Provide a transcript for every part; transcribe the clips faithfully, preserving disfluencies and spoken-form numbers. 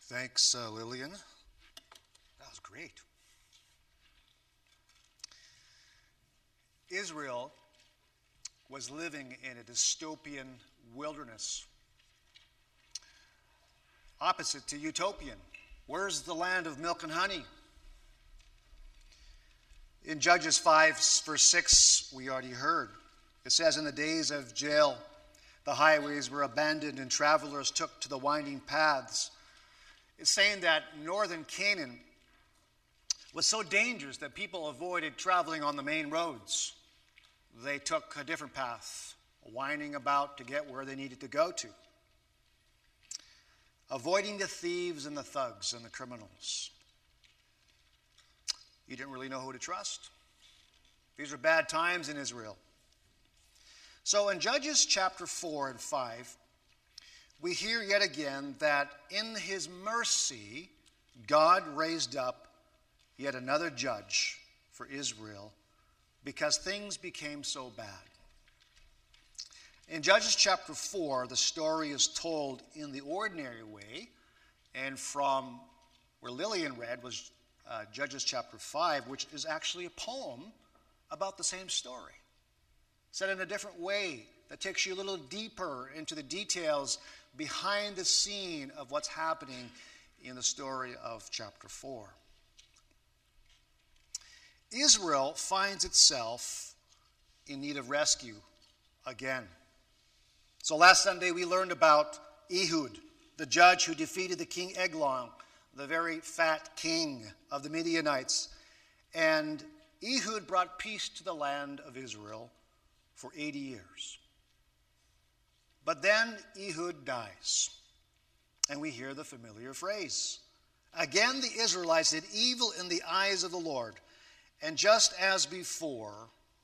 Thanks, uh, Lillian. That was great. Israel was living in a dystopian wilderness, opposite to utopian. Where's the land of milk and honey? In Judges five, verse six, we already heard. It says, in the days of Jael, the highways were abandoned and travelers took to the winding paths. It's saying that northern Canaan was so dangerous that people avoided traveling on the main roads. They took a different path, winding about to get where they needed to go to, avoiding the thieves and the thugs and the criminals. You didn't really know who to trust. These were bad times in Israel. So in Judges chapter four and five, we hear yet again that in his mercy, God raised up yet another judge for Israel because things became so bad. In Judges chapter four, the story is told in the ordinary way, and from where Lillian read was uh, Judges chapter five, which is actually a poem about the same story, said in a different way that takes you a little deeper into the details behind the scene of what's happening in the story of chapter four. Israel finds itself in need of rescue again. So last Sunday we learned about Ehud, the judge who defeated the king Eglon, the very fat king of the Midianites. And Ehud brought peace to the land of Israel for eighty years. But then Ehud dies, and we hear the familiar phrase. Again, the Israelites did evil in the eyes of the Lord, and just as before,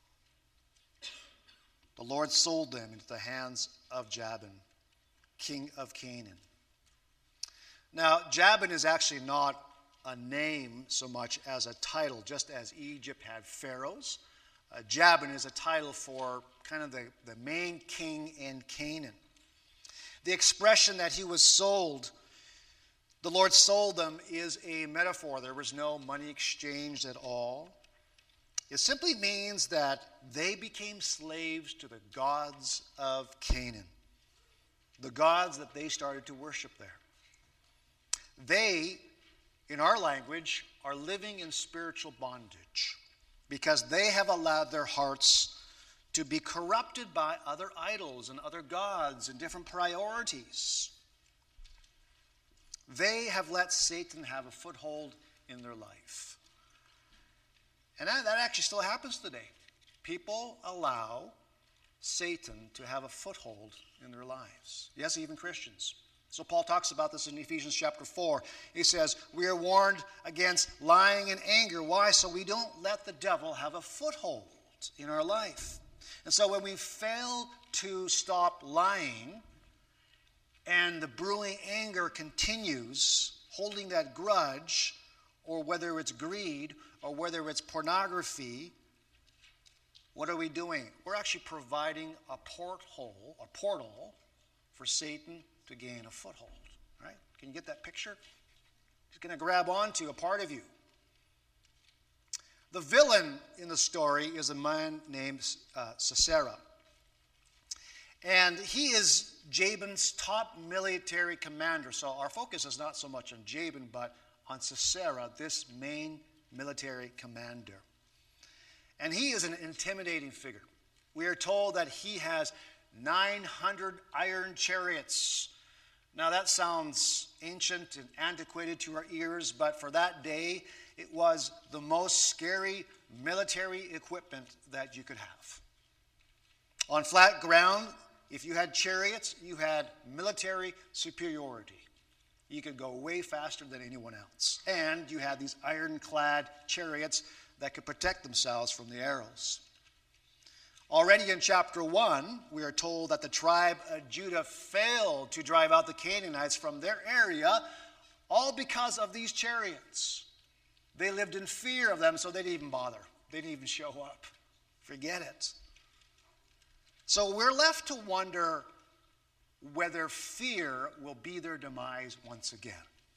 the Lord sold them into the hands of Jabin, king of Canaan. Now, Jabin is actually not a name so much as a title, just as Egypt had pharaohs. Uh, Jabin is a title for kind of the, the main king in Canaan. The expression that he was sold, the Lord sold them, is a metaphor. There was no money exchanged at all. It simply means that they became slaves to the gods of Canaan, the gods that they started to worship there. They, in our language, are living in spiritual bondage because they have allowed their hearts to be corrupted by other idols and other gods and different priorities. They have let Satan have a foothold in their life. And that, that actually still happens today. People allow Satan to have a foothold in their lives. Yes, even Christians. So Paul talks about this in Ephesians chapter four. He says, we are warned against lying and anger. Why? So we don't let the devil have a foothold in our life. And so when we fail to stop lying and the brewing anger continues, holding that grudge, or whether it's greed or whether it's pornography, what are we doing? We're actually providing a porthole, a portal for Satan to gain a foothold, right? Can you get that picture? He's going to grab onto a part of you. The villain in the story is a man named uh, Sisera. And he is Jabin's top military commander. So our focus is not so much on Jabin, but on Sisera, this main military commander. And he is an intimidating figure. We are told that he has nine hundred iron chariots. Now that sounds ancient and antiquated to our ears, but for that day, it was the most scary military equipment that you could have. On flat ground, if you had chariots, you had military superiority. You could go way faster than anyone else. And you had these ironclad chariots that could protect themselves from the arrows. Already in chapter one, we are told that the tribe of Judah failed to drive out the Canaanites from their area, all because of these chariots. They lived in fear of them, so they didn't even bother. They didn't even show up. Forget it. So we're left to wonder whether fear will be their demise once again.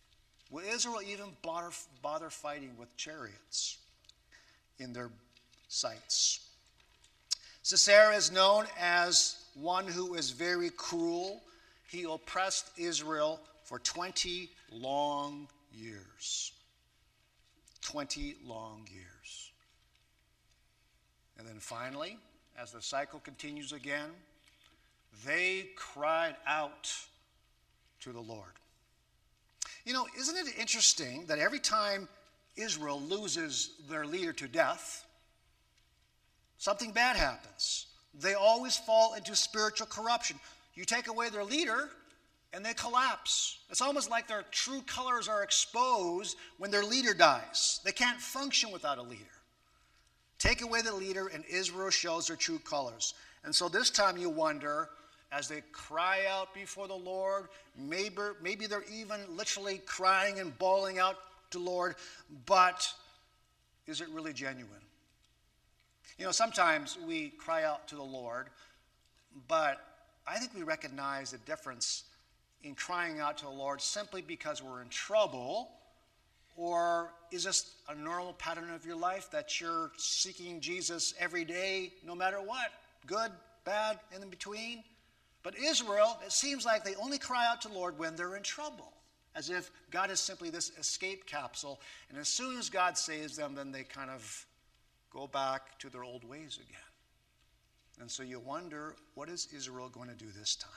Will Israel even bother, bother fighting with chariots in their sights? Sisera is known as one who is very cruel. He oppressed Israel for twenty long years. twenty long years. And then finally, as the cycle continues again, they cried out to the Lord. You know, isn't it interesting that every time Israel loses their leader to death, something bad happens? They always fall into spiritual corruption. You take away their leader, and they collapse. It's almost like their true colors are exposed when their leader dies. They can't function without a leader. Take away the leader, and Israel shows their true colors. And so this time you wonder, as they cry out before the Lord, maybe, maybe they're even literally crying and bawling out to the Lord, but is it really genuine? You know, sometimes we cry out to the Lord, but I think we recognize the difference in crying out to the Lord simply because we're in trouble, or is this a normal pattern of your life that you're seeking Jesus every day, no matter what, good, bad, and in between? But Israel, it seems like they only cry out to the Lord when they're in trouble, as if God is simply this escape capsule, and as soon as God saves them, then they kind of go back to their old ways again. And so you wonder, what is Israel going to do this time?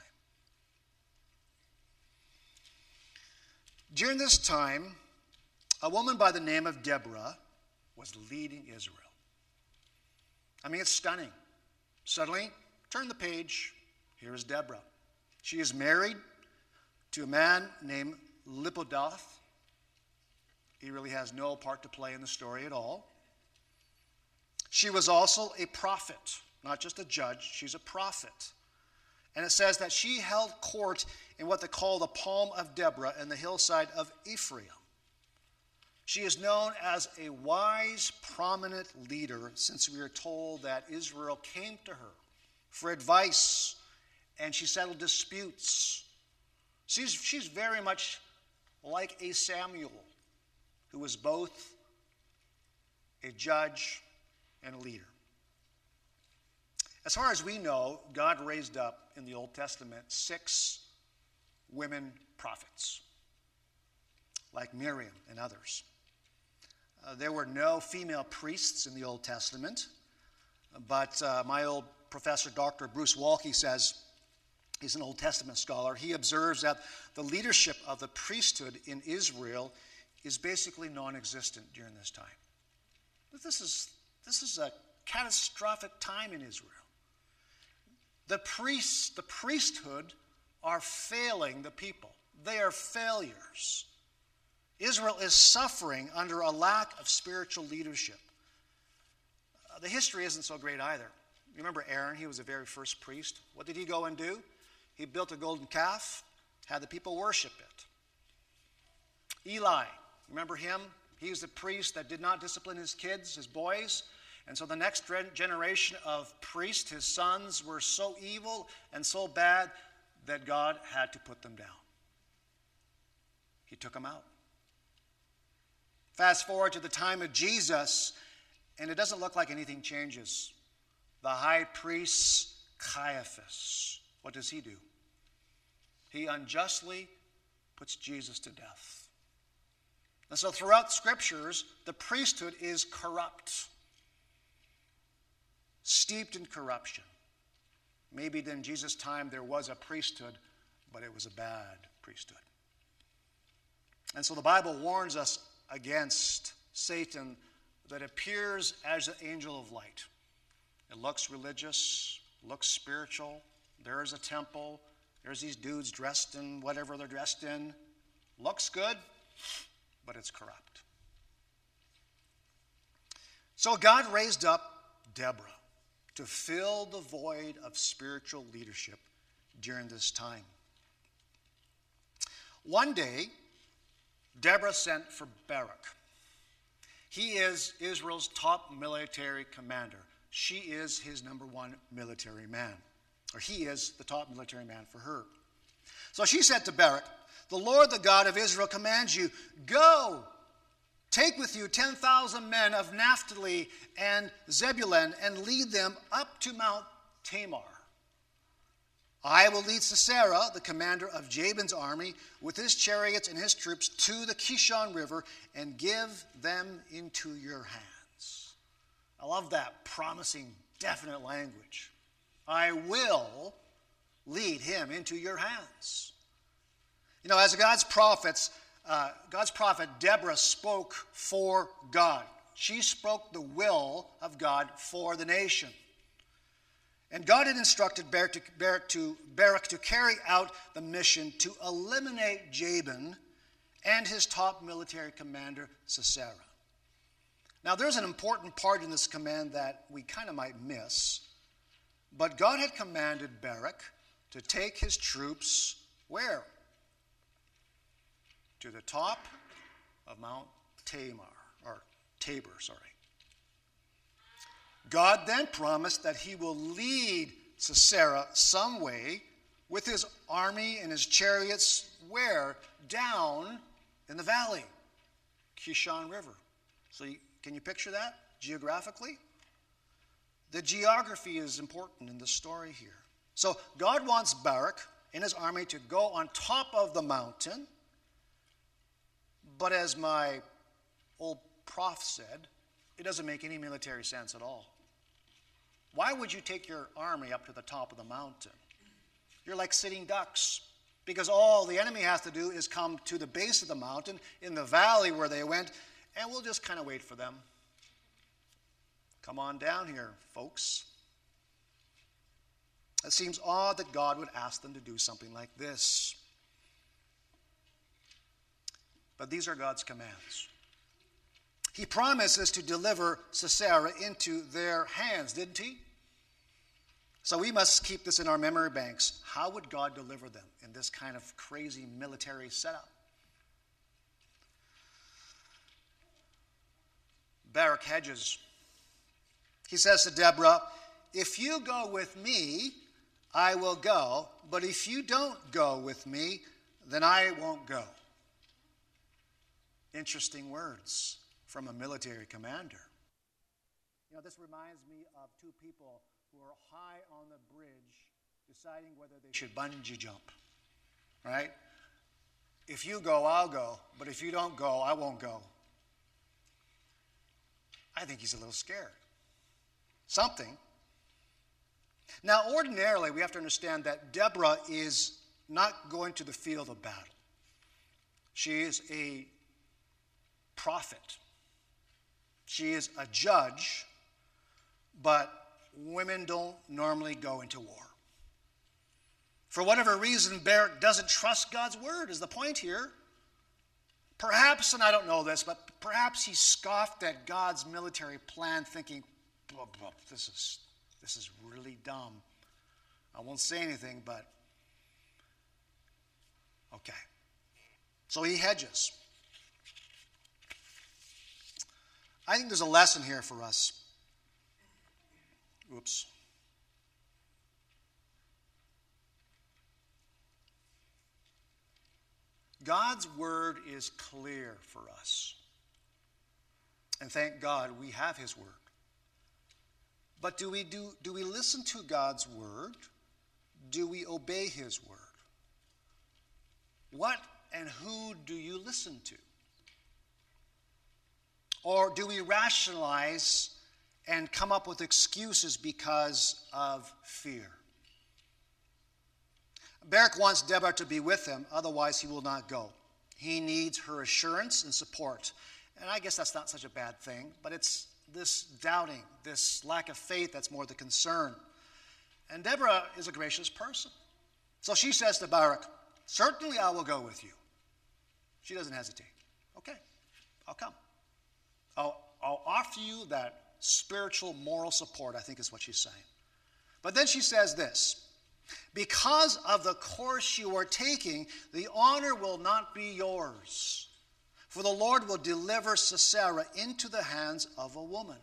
During this time, a woman by the name of Deborah was leading Israel. I mean, it's stunning. Suddenly, turn the page. Here is Deborah. She is married to a man named Lapidoth. He really has no part to play in the story at all. She was also a prophet, not just a judge. She's a prophet. And it says that she held court in what they call the Palm of Deborah in the hillside of Ephraim. She is known as a wise, prominent leader, since we are told that Israel came to her for advice, and she settled disputes. She's, she's very much like a Samuel, who was both a judge and a leader. As far as we know, God raised up in the Old Testament six women prophets, like Miriam and others. Uh, there were no female priests in the Old Testament, but uh, my old professor, Doctor Bruce Walke, says, he's an Old Testament scholar, he observes that the leadership of the priesthood in Israel is basically non-existent during this time. But this is, this is a catastrophic time in Israel. The priests, the priesthood are failing the people. They are failures. Israel is suffering under a lack of spiritual leadership. Uh, the history isn't so great either. You remember Aaron? He was the very first priest. What did he go and do? He built a golden calf, had the people worship it. Eli, remember him? He was the priest that did not discipline his kids, his boys. And so the next generation of priests, his sons, were so evil and so bad that God had to put them down. He took them out. Fast forward to the time of Jesus, and it doesn't look like anything changes. The high priest Caiaphas, what does he do? He unjustly puts Jesus to death. And so throughout scriptures, the priesthood is corrupt, steeped in corruption. Maybe in Jesus' time there was a priesthood, but it was a bad priesthood. And so the Bible warns us against Satan that appears as an angel of light. It looks religious, looks spiritual. There's a temple. There's these dudes dressed in whatever they're dressed in. Looks good, but it's corrupt. So God raised up Deborah to fill the void of spiritual leadership during this time. One day, Deborah sent for Barak. He is Israel's top military commander. She is his number one military man, or he is the top military man for her. So she said to Barak, "The Lord, the God of Israel, commands you, go, take with you ten thousand men of Naphtali and Zebulun and lead them up to Mount Tamar. I will lead Sisera, the commander of Jabin's army, with his chariots and his troops to the Kishon River and give them into your hands." I love that promising, definite language. I will lead him into your hands. You know, as God's prophets, uh, God's prophet Deborah spoke for God. She spoke the will of God for the nation. And God had instructed Barak to, Barak, to, Barak to carry out the mission to eliminate Jabin and his top military commander, Sisera. Now, there's an important part in this command that we kind of might miss. But God had commanded Barak to take his troops where? To the top of Mount Tamar, or Tabor, sorry. God then promised that he will lead Sisera some way with his army and his chariots where? Down in the valley, Kishon River. So you, can you picture that geographically? The geography is important in the story here. So God wants Barak and his army to go on top of the mountain. But as my old prof said, it doesn't make any military sense at all. Why would you take your army up to the top of the mountain? You're like sitting ducks, because all the enemy has to do is come to the base of the mountain in the valley where they went, and we'll just kind of wait for them. Come on down here, folks. It seems odd that God would ask them to do something like this. But these are God's commands. He promises to deliver Sisera into their hands, didn't he? So we must keep this in our memory banks. How would God deliver them in this kind of crazy military setup? Barak hedges. He says to Deborah, "If you go with me, I will go. But if you don't go with me, then I won't go." Interesting words from a military commander. You know, this reminds me of two people who are high on the bridge deciding whether they should bungee jump, right? If you go, I'll go, but if you don't go, I won't go. I think he's a little scared. Something. Now, ordinarily, we have to understand that Deborah is not going to the field of battle. She is a prophet. She is a judge, but women don't normally go into war. For whatever reason, Barak doesn't trust God's word, is the point here. Perhaps, and I don't know this, but perhaps he scoffed at God's military plan, thinking, blah, blah, this is, this is really dumb. I won't say anything, but okay. So he hedges. I think there's a lesson here for us. Oops. God's word is clear for us. And thank God we have his word. But do we do, do we listen to God's word? Do we obey his word? What and who do you listen to? Or do we rationalize and come up with excuses because of fear? Barak wants Deborah to be with him, otherwise he will not go. He needs her assurance and support. And I guess that's not such a bad thing, but it's this doubting, this lack of faith that's more the concern. And Deborah is a gracious person. So she says to Barak, "Certainly I will go with you." She doesn't hesitate. Okay, I'll come. I'll, I'll offer you that spiritual, moral support, I think is what she's saying. But then she says this, "Because of the course you are taking, the honor will not be yours. For the Lord will deliver Sisera into the hands of a woman."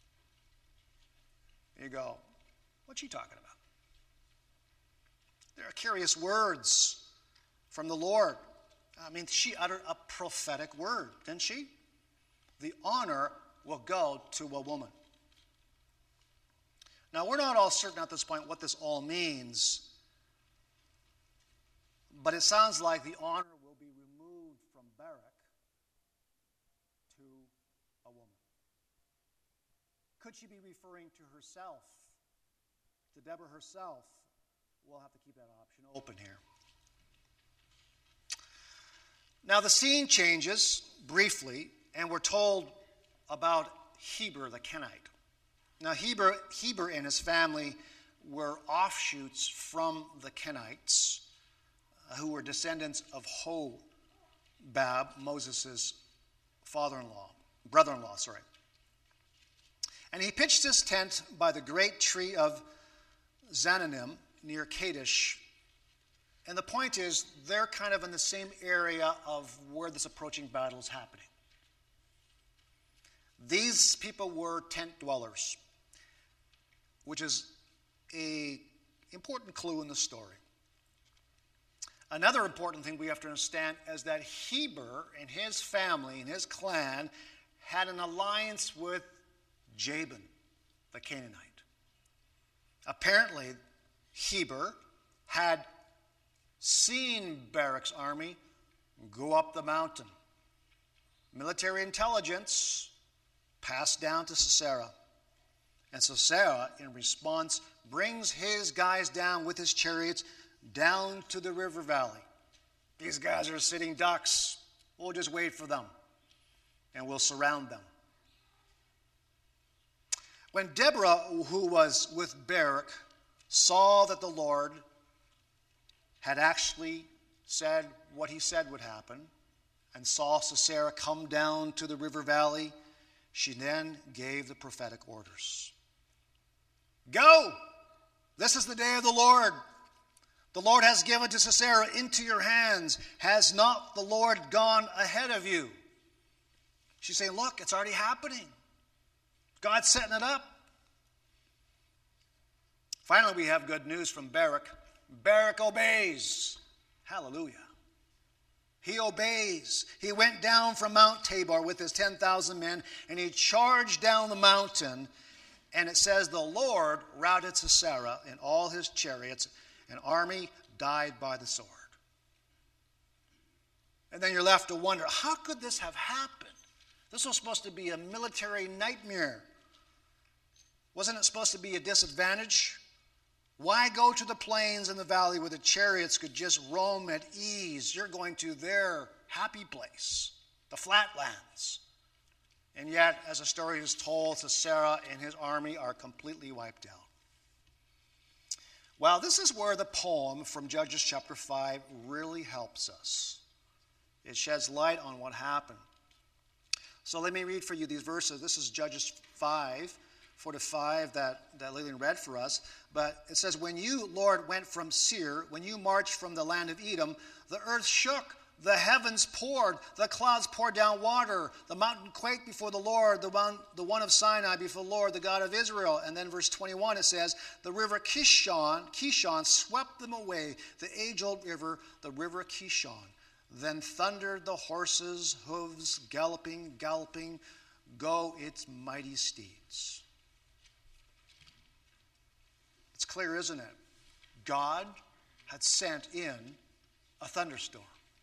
You go, what's she talking about? There are precarious words from the Lord. I mean, she uttered a prophetic word, didn't she? The honor will go to a woman. Now, we're not all certain at this point what this all means, but it sounds like the honor will be removed from Barak to a woman. Could she be referring to herself, to Deborah herself? We'll have to keep that option open here. Now, the scene changes briefly, and we're told about Heber the Kenite. Now, Heber, Heber and his family were offshoots from the Kenites, uh, who were descendants of Hobab, Moses' father-in-law, brother-in-law, sorry. And he pitched his tent by the great tree of Zananim near Kadesh. And the point is, they're kind of in the same area of where this approaching battle is happening. These people were tent dwellers, which is an important clue in the story. Another important thing we have to understand is that Heber and his family and his clan had an alliance with Jabin, the Canaanite. Apparently, Heber had seen Barak's army go up the mountain. Military intelligence passed down to Sisera. And Sisera, in response, brings his guys down with his chariots down to the river valley. These guys are sitting ducks. We'll just wait for them, and we'll surround them. When Deborah, who was with Barak, saw that the Lord had actually said what he said would happen, and saw Sisera come down to the river valley, she then gave the prophetic orders. Go! This is the day of the Lord. The Lord has given to Sisera into your hands. Has not the Lord gone ahead of you? She's saying, look, it's already happening. God's setting it up. Finally, we have good news from Barak. Barak obeys. Hallelujah. He obeys. He went down from Mount Tabor with his ten thousand men, and he charged down the mountain. And it says the Lord routed Sisera and all his chariots. An army died by the sword. And then you're left to wonder, how could this have happened? This was supposed to be a military nightmare. Wasn't it supposed to be a disadvantage? Why go to the plains and the valley where the chariots could just roam at ease? You're going to their happy place, the flatlands. And yet, as the story is told, Sisera and his army are completely wiped out. Well, this is where the poem from Judges chapter five really helps us. It sheds light on what happened. So let me read for you these verses. This is Judges five, four to five that, that Lillian read for us. But it says, when you, Lord, went from Seir, when you marched from the land of Edom, the earth shook, the heavens poured, the clouds poured down water, the mountain quaked before the Lord, the one, the one of Sinai before the Lord, the God of Israel. And then verse twenty-one, it says, the river Kishon, Kishon swept them away, the age-old river, the river Kishon. Then thundered the horses' hooves, galloping, galloping, go its mighty steeds. It's clear, isn't it? God had sent in a thunderstorm.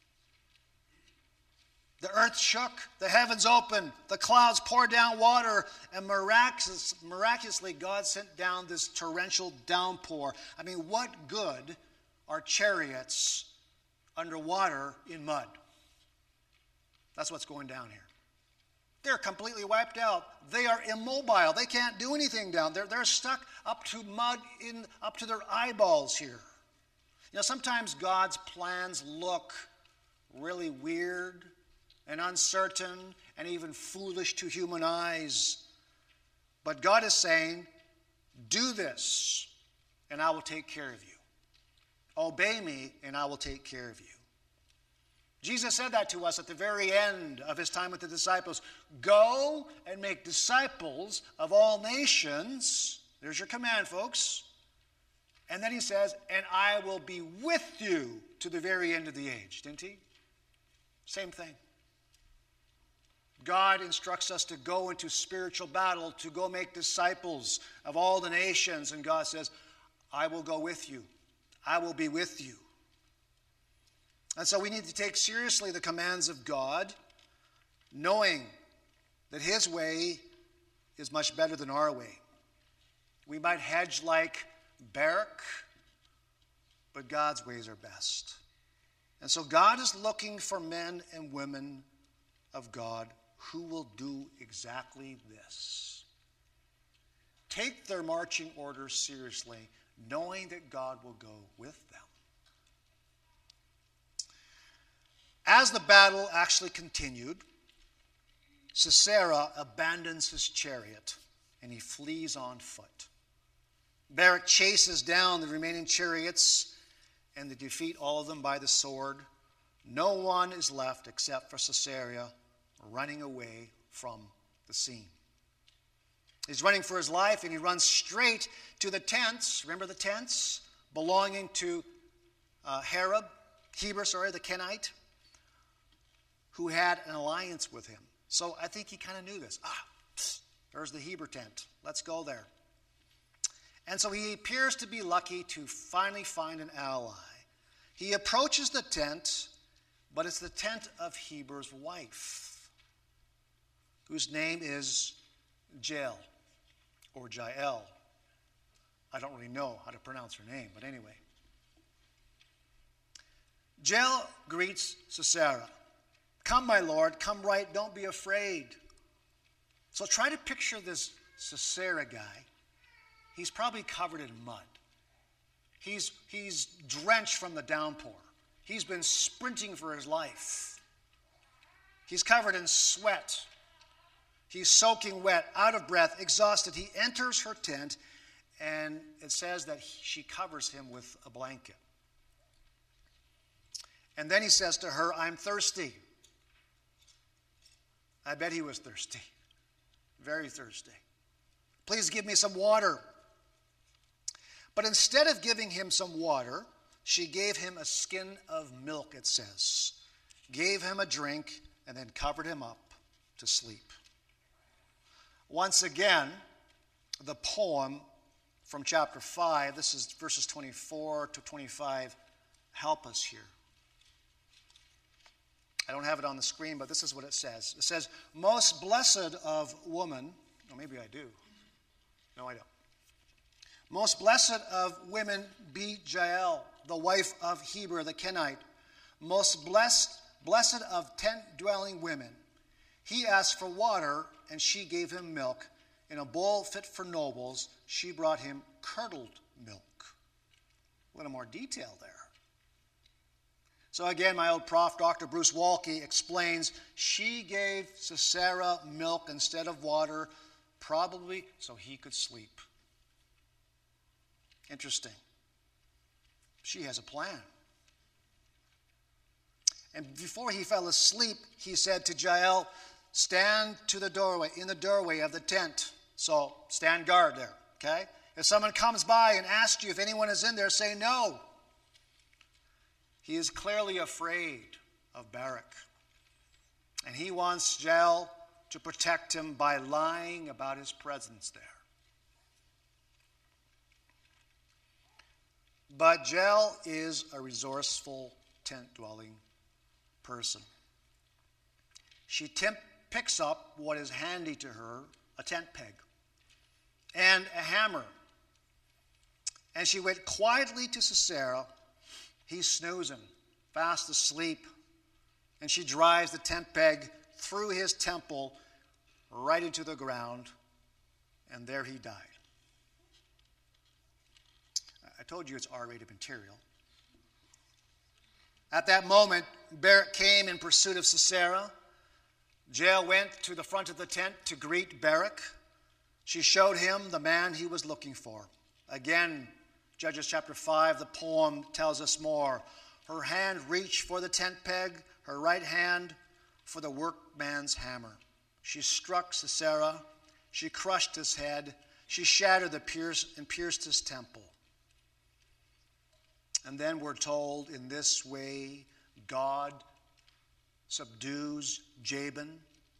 The earth shook, the heavens opened, the clouds poured down water, and miraculous, miraculously God sent down this torrential downpour. I mean, what good are chariots underwater in mud? That's what's going down here. They're completely wiped out. They are immobile. They can't do anything down there. They're stuck up to mud, in up to their eyeballs here. You know, sometimes God's plans look really weird and uncertain and even foolish to human eyes. But God is saying, do this, and I will take care of you. Obey me, and I will take care of you. Jesus said that to us at the very end of his time with the disciples. Go and make disciples of all nations. There's your command, folks. And then he says, and I will be with you to the very end of the age. Didn't he? Same thing. God instructs us to go into spiritual battle, to go make disciples of all the nations. And God says, I will go with you. I will be with you. And so we need to take seriously the commands of God, knowing that his way is much better than our way. We might hedge like Barak, but God's ways are best. And so God is looking for men and women of God who will do exactly this. Take their marching orders seriously, knowing that God will go with them. As the battle actually continued, Sisera abandons his chariot and he flees on foot. Barak chases down the remaining chariots and they defeat all of them by the sword. No one is left except for Sisera running away from the scene. He's running for his life and he runs straight to the tents. Remember the tents belonging to uh, Herod, Heber, sorry, the Kenite, who had an alliance with him. So I think he kind of knew this. Ah, psst, there's the Heber tent. Let's go there. And so he appears to be lucky to finally find an ally. He approaches the tent, but it's the tent of Heber's wife, whose name is Jael, or Jael. I don't really know how to pronounce her name, but anyway. Jael greets Sisera. Come, my lord, come right, don't be afraid. So try to picture this Sisera guy. He's probably covered in mud. He's, he's drenched from the downpour. He's been sprinting for his life. He's covered in sweat. He's soaking wet, out of breath, exhausted. He enters her tent, and it says that he, she covers him with a blanket. And then he says to her, I'm thirsty. I bet he was thirsty, very thirsty. Please give me some water. But instead of giving him some water, she gave him a skin of milk, it says, gave him a drink, and then covered him up to sleep. Once again, the poem from chapter five, this is verses twenty-four to twenty-five, help us here. I don't have it on the screen, but this is what it says. It says, most blessed of woman, or maybe I do. No, I don't. Most blessed of women be Jael, the wife of Heber the Kenite. Most blessed, blessed of tent-dwelling women. He asked for water, and she gave him milk. In a bowl fit for nobles, she brought him curdled milk. A little more detail there. So again, my old prof, Doctor Bruce Walke, explains she gave Sisera milk instead of water, probably so he could sleep. Interesting. She has a plan. And before he fell asleep, he said to Jael, stand to the doorway, in the doorway of the tent. So stand guard there, okay? If someone comes by and asks you if anyone is in there, say no. He is clearly afraid of Barak. And he wants Jael to protect him by lying about his presence there. But Jael is a resourceful tent-dwelling person. She temp- picks up what is handy to her, a tent peg and a hammer. And she went quietly to Sisera. He's snoozing, fast asleep. And she drives the tent peg through his temple right into the ground. And there he died. I told you it's R-rated material. At that moment, Barak came in pursuit of Sisera. Jael went to the front of the tent to greet Barak. She showed him the man he was looking for. Again, Judges chapter five, the poem tells us more. Her hand reached for the tent peg, her right hand for the workman's hammer. She struck Sisera. She crushed his head. She shattered the pierce and pierced his temple. And then we're told in this way, God subdues Jabin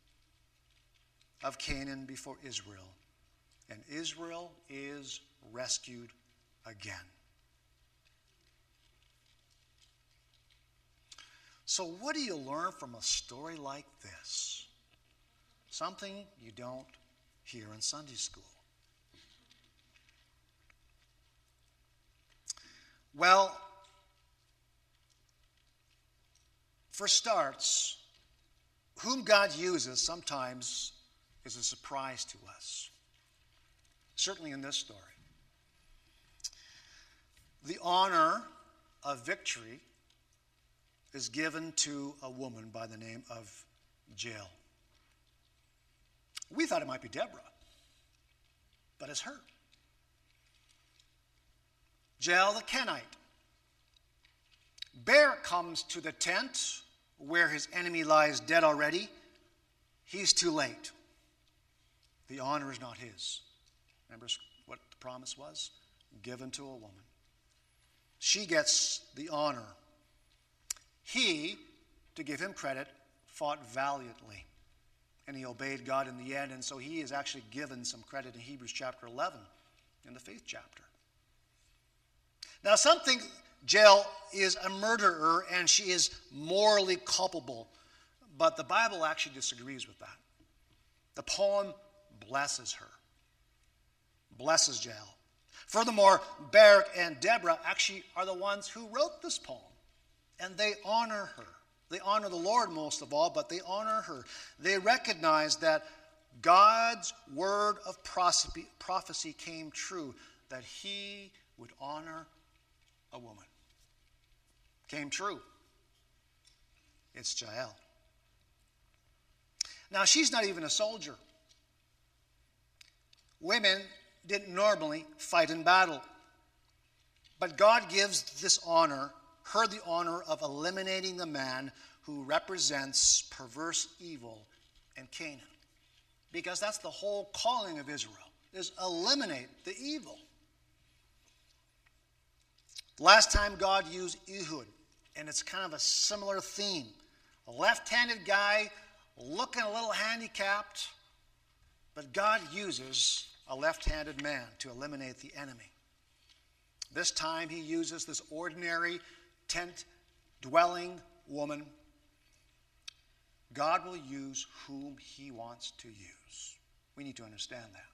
of Canaan before Israel. And Israel is rescued again. So what do you learn from a story like this? Something you don't hear in Sunday school. Well, for starts, whom God uses sometimes is a surprise to us. Certainly in this story. The honor of victory is given to a woman by the name of Jael. We thought it might be Deborah, but it's her. Jael the Kenite. Barak comes to the tent where his enemy lies dead already. He's too late. The honor is not his. Remember what the promise was? Given to a woman. She gets the honor. He, to give him credit, fought valiantly. And he obeyed God in the end. And so he is actually given some credit in Hebrews chapter eleven, in the faith chapter. Now some think Jael is a murderer and she is morally culpable. But the Bible actually disagrees with that. The poem blesses her. Blesses Jael. Furthermore, Barak and Deborah actually are the ones who wrote this poem. And they honor her. They honor the Lord most of all, but they honor her. They recognize that God's word of prophecy came true, that he would honor a woman. Came true. It's Jael. Now, she's not even a soldier. Women didn't normally fight in battle. But God gives this honor, her the honor of eliminating the man who represents perverse evil in Canaan. Because that's the whole calling of Israel, is eliminate the evil. Last time God used Ehud, and it's kind of a similar theme. A left-handed guy looking a little handicapped, but God uses a left-handed man to eliminate the enemy. This time he uses this ordinary tent-dwelling woman. God will use whom he wants to use. We need to understand that.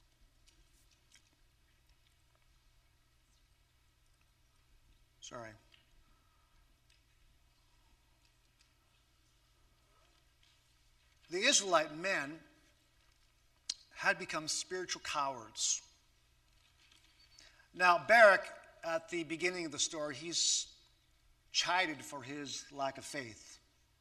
Sorry. The Israelite men had become spiritual cowards. Now, Barak, at the beginning of the story, he's chided for his lack of faith.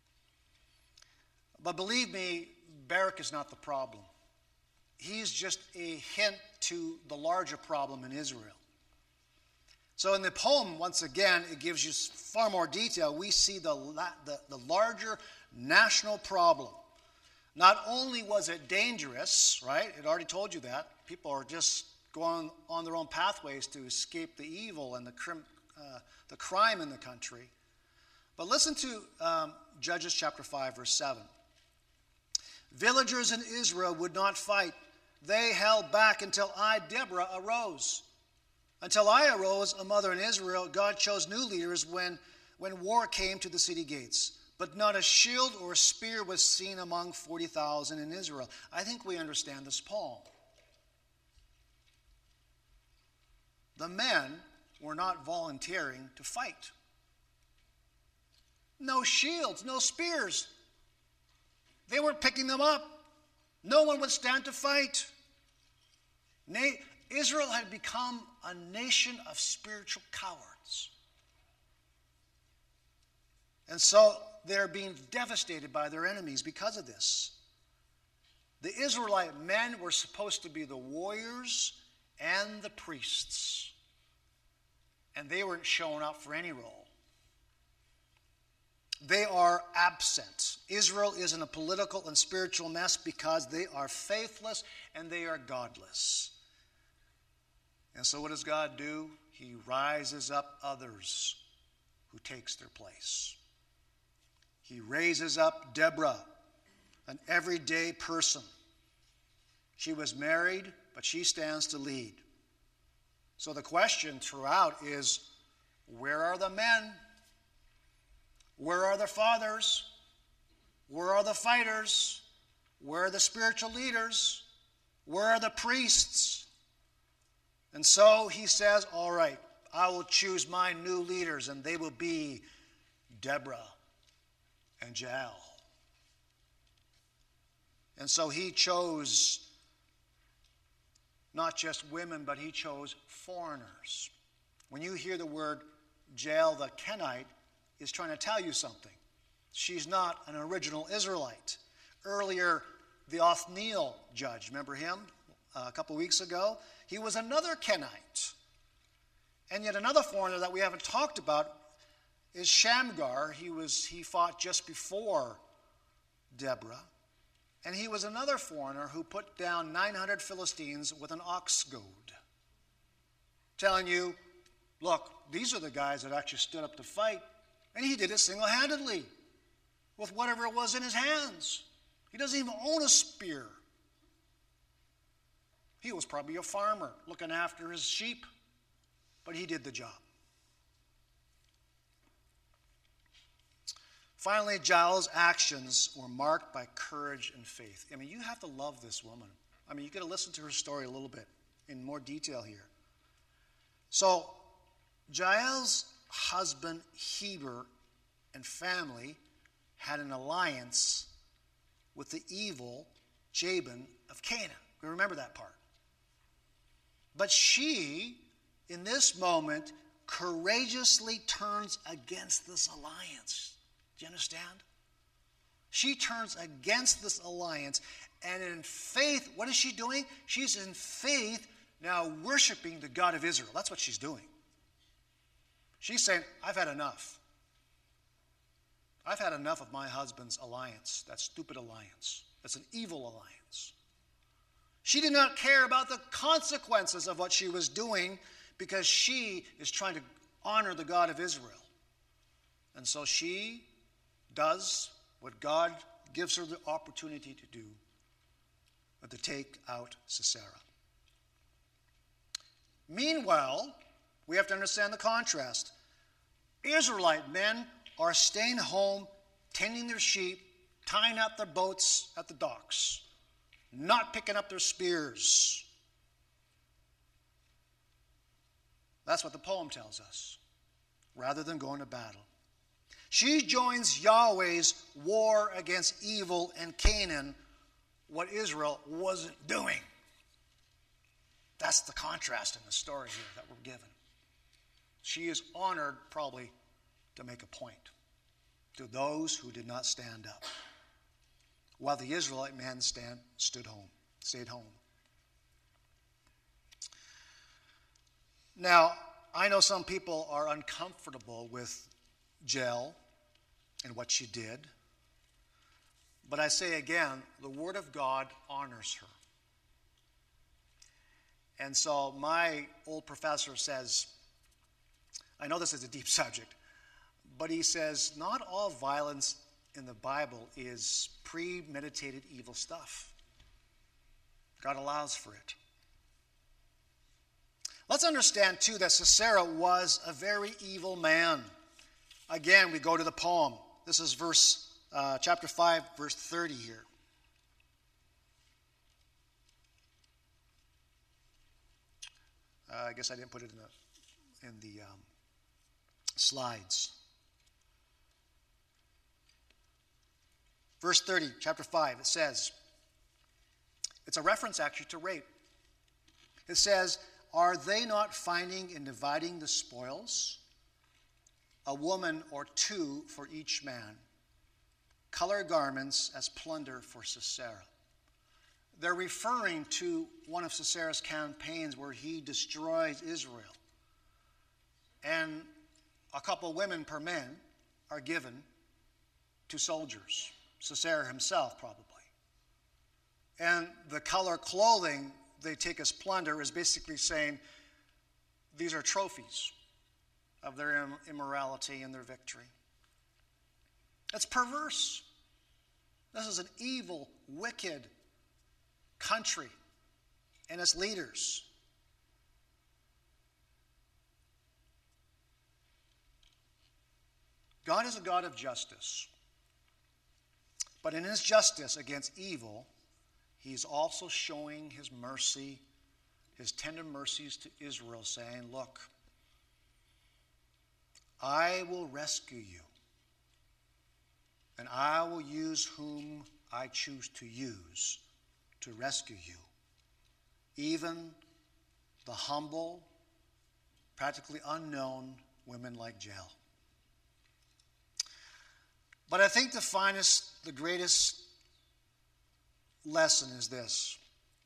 But believe me, Barak is not the problem. He's just a hint to the larger problem in Israel. So in the poem, once again, it gives you far more detail. We see the, the, the larger national problem. Not only was it dangerous, right? It already told you that. People are just going on their own pathways to escape the evil and the, crim, uh, the crime in the country. But listen to um, Judges chapter five, verse seven. Villagers in Israel would not fight. They held back until I, Deborah, arose. Until I arose, a mother in Israel, God chose new leaders when, when war came to the city gates. But not a shield or a spear was seen among forty thousand in Israel. I think we understand this poem. The men were not volunteering to fight. No shields, no spears. They weren't picking them up. No one would stand to fight. Na- Israel had become a nation of spiritual cowards. And so they're being devastated by their enemies because of this. The Israelite men were supposed to be the warriors and the priests. And they weren't showing up for any role. They are absent. Israel is in a political and spiritual mess because they are faithless and they are godless. And so what does God do? he rises up others who takes their place. He raises up Deborah, an everyday person. She was married, but she stands to lead. So the question throughout is, where are the men? Where are the fathers? Where are the fighters? Where are the spiritual leaders? Where are the priests? And so he says, all right, I will choose my new leaders, and they will be Deborah and Jael. And so he chose not just women, but he chose foreigners. When you hear the word Jael the Kenite, is trying to tell you something. She's not an original Israelite. Earlier, the Othniel judge, remember him uh, a couple weeks ago? He was another Kenite. And yet another foreigner that we haven't talked about is Shamgar. He was he fought just before Deborah. And he was another foreigner who put down nine hundred Philistines with an ox goad, telling you, look, these are the guys that actually stood up to fight. And he did it single-handedly with whatever it was in his hands. He doesn't even own a spear. He was probably a farmer looking after his sheep, but he did the job. Finally, Jael's actions were marked by courage and faith. I mean, you have to love this woman. I mean, you got to listen to her story a little bit in more detail here. So, Jael's husband, Heber, and family had an alliance with the evil Jabin of Canaan. We remember that part. But she, in this moment, courageously turns against this alliance. Do you understand? She turns against this alliance, and in faith, what is she doing? She's in faith now worshiping the God of Israel. That's what she's doing. She's saying, I've had enough. I've had enough of my husband's alliance, that stupid alliance. That's an evil alliance. She did not care about the consequences of what she was doing because she is trying to honor the God of Israel. And so she does what God gives her the opportunity to do, but to take out Sisera. Meanwhile, we have to understand the contrast. Israelite men are staying home, tending their sheep, tying up their boats at the docks, not picking up their spears. That's what the poem tells us, rather than going to battle. She joins Yahweh's war against evil and Canaan, what Israel wasn't doing. That's the contrast in the story here that we're given. She is honored probably to make a point to those who did not stand up, while the Israelite men stand, stood home, stayed home. Now, I know some people are uncomfortable with Jael and what she did, but I say again, the Word of God honors her. And so my old professor says, I know this is a deep subject, but he says, not all violence in the Bible is premeditated evil stuff. God allows for it. Let's understand, too, that Sisera was a very evil man. Again, we go to the poem. This is verse, uh, chapter five, verse thirty here. Uh, I guess I didn't put it in the, in the um, slides. Verse thirty, chapter five, it says, it's a reference actually to rape. It says, are they not finding in dividing the spoils a woman or two for each man, color garments as plunder for Sisera? They're referring to one of Sisera's campaigns where he destroys Israel. And a couple women per man are given to soldiers, Sisera himself probably. And the color clothing they take as plunder is basically saying These are trophies of their immorality and their victory. It's perverse. This is an evil, wicked country and its leaders. God is a God of justice. But in his justice against evil, he's also showing his mercy, his tender mercies to Israel, saying, look, I will rescue you, and I will use whom I choose to use to rescue you, even the humble, practically unknown women like Jael. But I think the finest, the greatest lesson is this.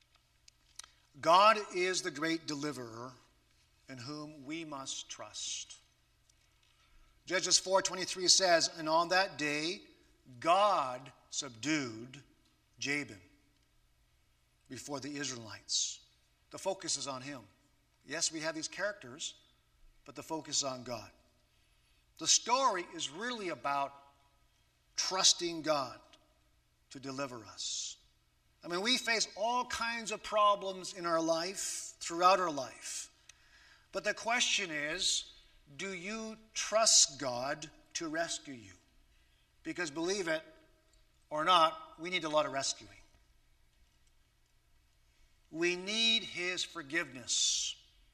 God is the great deliverer in whom we must trust. Judges four twenty-three says, and on that day, God subdued Jabin before the Israelites. The focus is on him. Yes, we have these characters, but the focus is on God. The story is really about trusting God to deliver us. I mean, we face all kinds of problems in our life, throughout our life. But the question is, do you trust God to rescue you? Because believe it or not, we need a lot of rescuing. We need his forgiveness.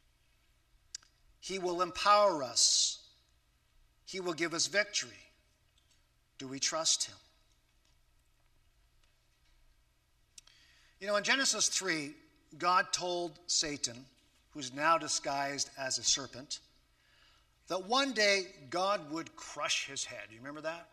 He will empower us. He will give us victory. Do we trust him? You know, in Genesis three, God told Satan, who's now disguised as a serpent, that one day God would crush his head. You remember that?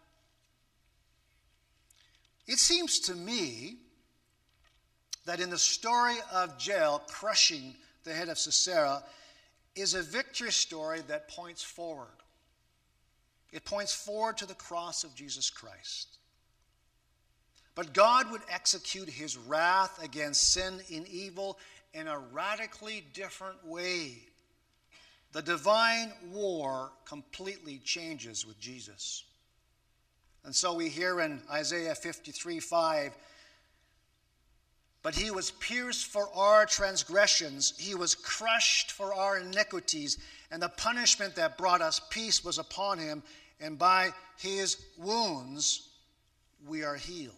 It seems to me that in the story of Jael crushing the head of Sisera is a victory story that points forward. It points forward to the cross of Jesus Christ. But God would execute his wrath against sin and evil in a radically different way. The divine war completely changes with Jesus. And so we hear in Isaiah fifty-three five, but he was pierced for our transgressions, he was crushed for our iniquities, and the punishment that brought us peace was upon him, and by his wounds we are healed.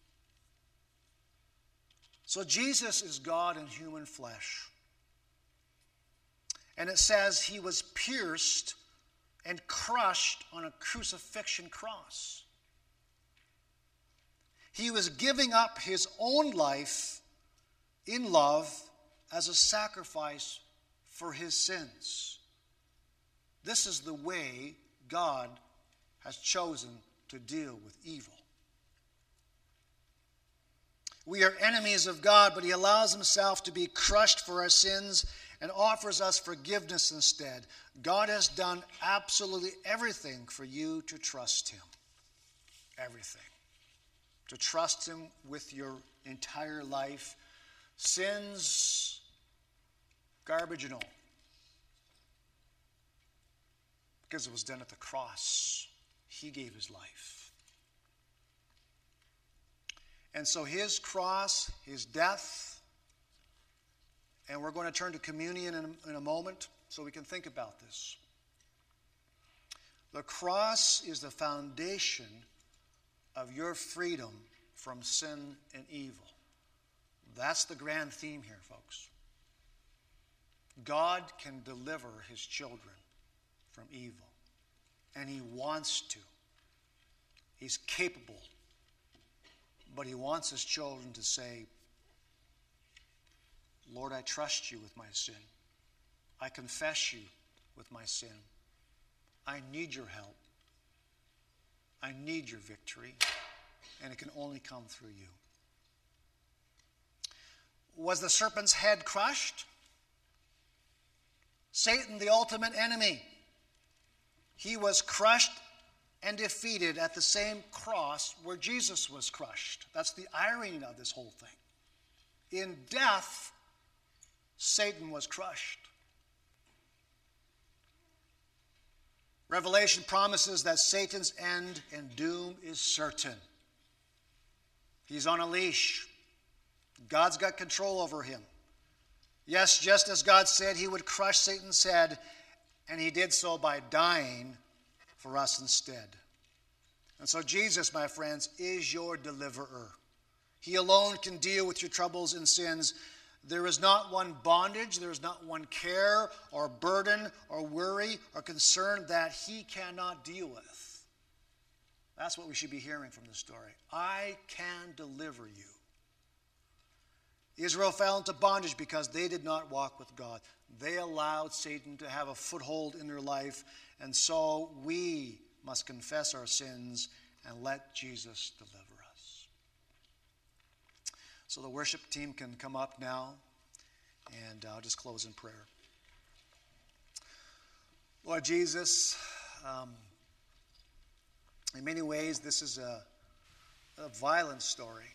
So Jesus is God in human flesh. And it says he was pierced and crushed on a crucifixion cross. He was giving up his own life in love as a sacrifice for his sins. This is the way God has chosen to deal with evil. We are enemies of God, but he allows himself to be crushed for our sins and offers us forgiveness instead. God has done absolutely everything for you to trust him. Everything. To trust him with your entire life. Sins, garbage and all. Because it was done at the cross. He gave his life. And so his cross, his death, and we're going to turn to communion in a, in a moment so we can think about this. The cross is the foundation of your freedom from sin and evil. That's the grand theme here, folks. God can deliver his children from evil, and he wants to. He's capable. But he wants his children to say, Lord, I trust you with my sin. I confess you with my sin. I need your help. I need your victory. And it can only come through you. Was the serpent's head crushed? Satan, the ultimate enemy. He was crushed and defeated at the same cross where Jesus was crushed. That's the irony of this whole thing. In death, Satan was crushed. Revelation promises that Satan's end and doom is certain. He's on a leash. God's got control over him. Yes, just as God said he would crush Satan's head, and he did so by dying for us instead. And so Jesus, my friends, is your deliverer. He alone can deal with your troubles and sins. There is not one bondage, there is not one care or burden or worry or concern that he cannot deal with. That's what we should be hearing from the story. I can deliver you. Israel fell into bondage because they did not walk with God. They allowed Satan to have a foothold in their life, and so we must confess our sins and let Jesus deliver us. So the worship team can come up now, and I'll just close in prayer. Lord Jesus, um, in many ways this is a, a violent story.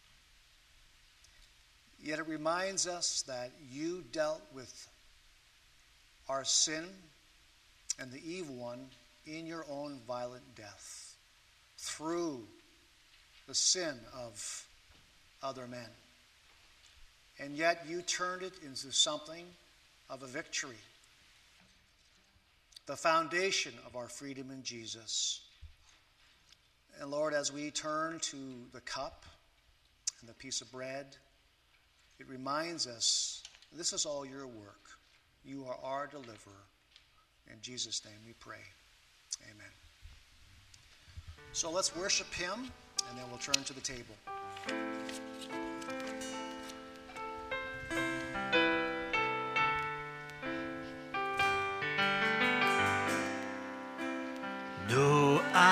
Yet it reminds us that you dealt with our sin and the evil one in your own violent death through the sin of other men. And yet you turned it into something of a victory. The foundation of our freedom in Jesus. And Lord, as we turn to the cup and the piece of bread, it reminds us this is all your work. You are our deliverer. In Jesus' name we pray. Amen. So let's worship him, and then we'll turn to the table. No,